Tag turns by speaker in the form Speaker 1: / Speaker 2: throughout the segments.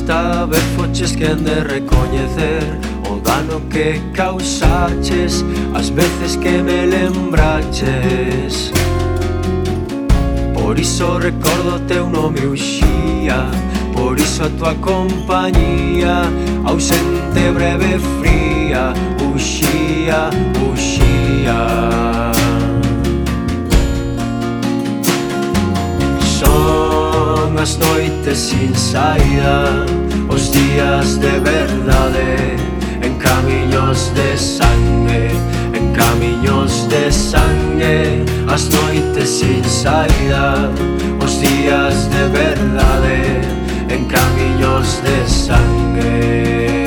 Speaker 1: Esta vez foches quen de recoñecer o dano que causaches, as veces que me lembraches. Por iso recordo teu nome Uxía, por iso a tua compañía, ausente, breve, fría, Uxía, Uxía. Son as noites sin saída, os días de verdade, en camiños de sangue, en camiños de sangue. As noites sin saída, os días de verdade, en camiños de sangue.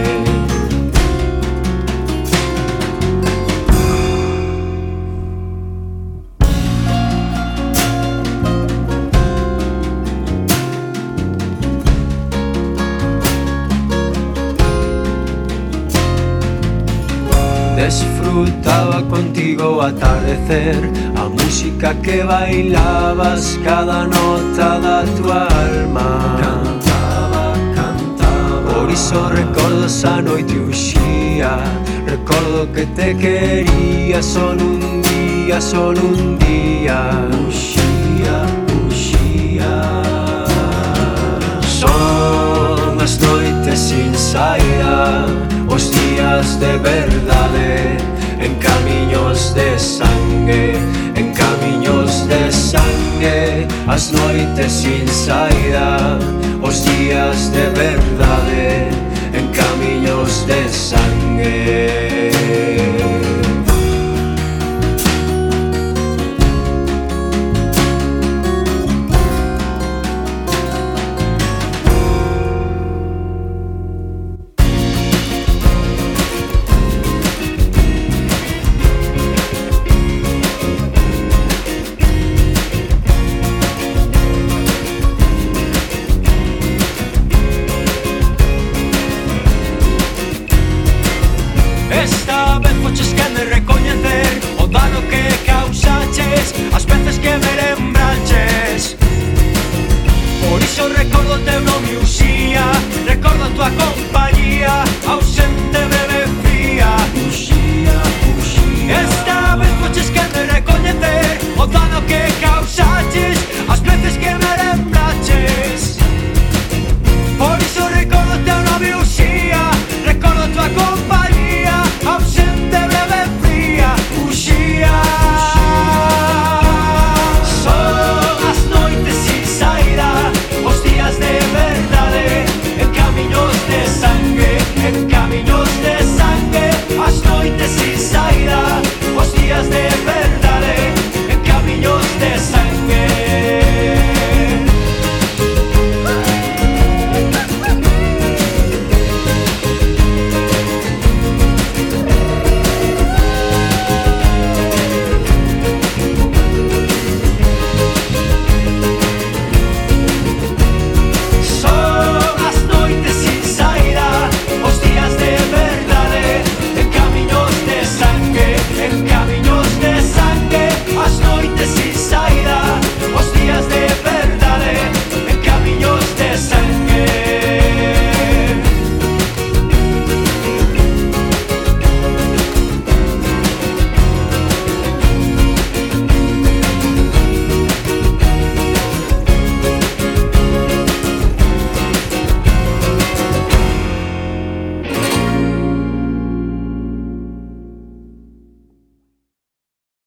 Speaker 1: Desfrutaba contigo o atardecer, a música que bailabas, cada nota da tua alma. Cantaba, cantaba. Por iso recordo esa noite Uxía, recordo que te quería, solo un día, solo un día. Uxía, Uxía. Son as noites sin saída, os días de verdade, en camiños de sangue, en camiños de sangue. As noites sin saída, os días de verdade, en camiños de sangue.
Speaker 2: Esta vez foches quen de recoñecer o dano que causaches, as veces que me lembraches. Por iso recordo teu nome Uxía, recordo a tua compañía, ausente,